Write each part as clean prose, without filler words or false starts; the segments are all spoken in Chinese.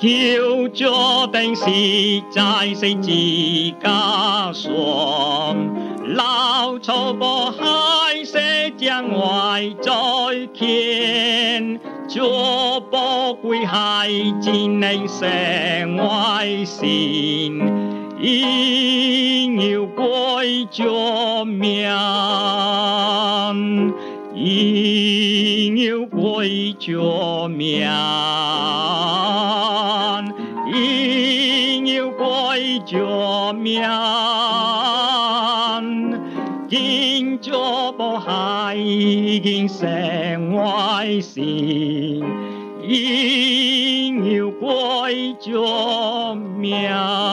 求助定是在世自家爽，老草不害世将外在见，做不归害尽能生外心，应有归着命，应有归着命。应有归着命，今朝不害今生外心，应有归着命。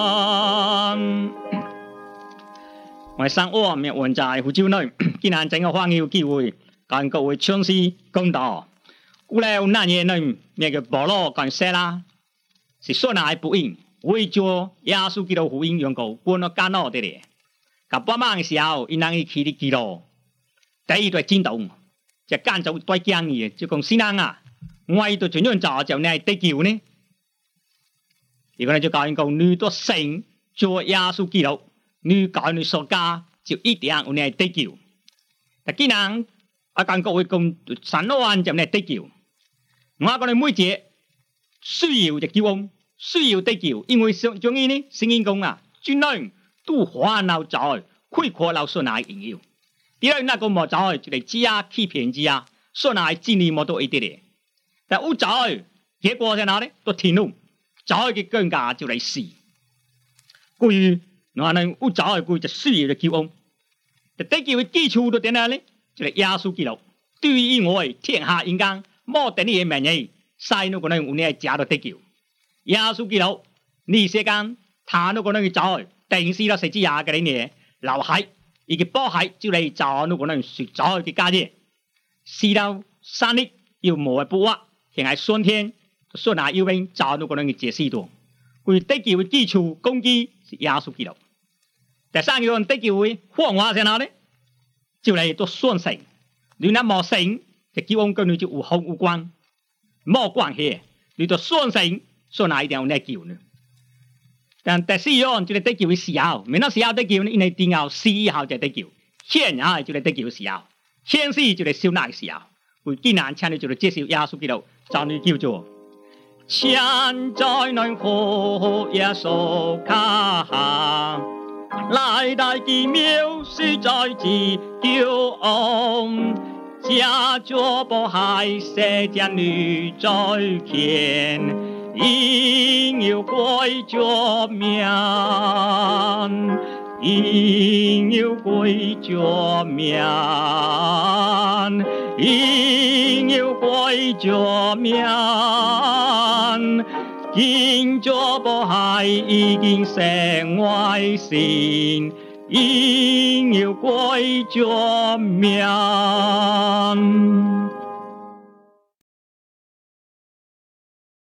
我上午面文在福州内，竟然整个欢有机会跟各位唱诗讲道。古来有那年呢，那个保罗跟西拉。是说哪不应，为着耶稣基督福音用过，搬到加拿的咧。甲半晚的时候，因人去的基督，第一对震动，就干就对讲嘅，就讲先人啊，我都怎样做就你得救呢？如果你就教人讲，你都信做耶稣基督，你教你所家就一定有你得救。但既然啊讲各位讲神老安就你得救，我講你每節。需要就救恩，需要得救，因為上意呢，聖經講啊，專人都患惱在，虧缺了所乃榮耀。第二那個冇在就嚟知啊欺騙之啊，所乃真理冇到一啲咧。但有在結果在哪呢？都天路，在嘅更加就嚟死。故於我哋有在佢就需要就救恩，就得救嘅基礎都點樣呢？就嚟耶穌基督。對於以外天下人間冇等你嘅名義。sai nó có nên uống假được tích kiểu, Giêsu Kitô, ni sẽ can, thà nó có nên cho, định sĩ là sẽ chỉ cái đấy nè, lão hải, cái bao hải, chỉ là cho nó có nên sử cho cái cá gì, sĩ đâu, san đi, yêu mùa bùa, hiện tại xuân thiên, xuân nào yêu bên cho nó có nên解释đồ, vì tích kiểu基礎根基是Giêsu Kitô, 第三個tích kiểu方法在哪呢？就嚟都算成，你那冇成，就叫我跟你就有好有關。冇關係，你就算成，算哪一定有你救呢？但第四樣就係得救嘅時候，免得時候得救呢，因為定後死以後就得救，現啊就係得救嘅時候，現世就係燒那嘅時候，會艱難請你就係接受耶穌基督，就你叫做現在能活耶穌卡下，來大奇妙實在之救恩。家作不害世間女在見，應有歸着命，應有歸着命，應有歸着命，今作不害已經成外心。應有歸着命。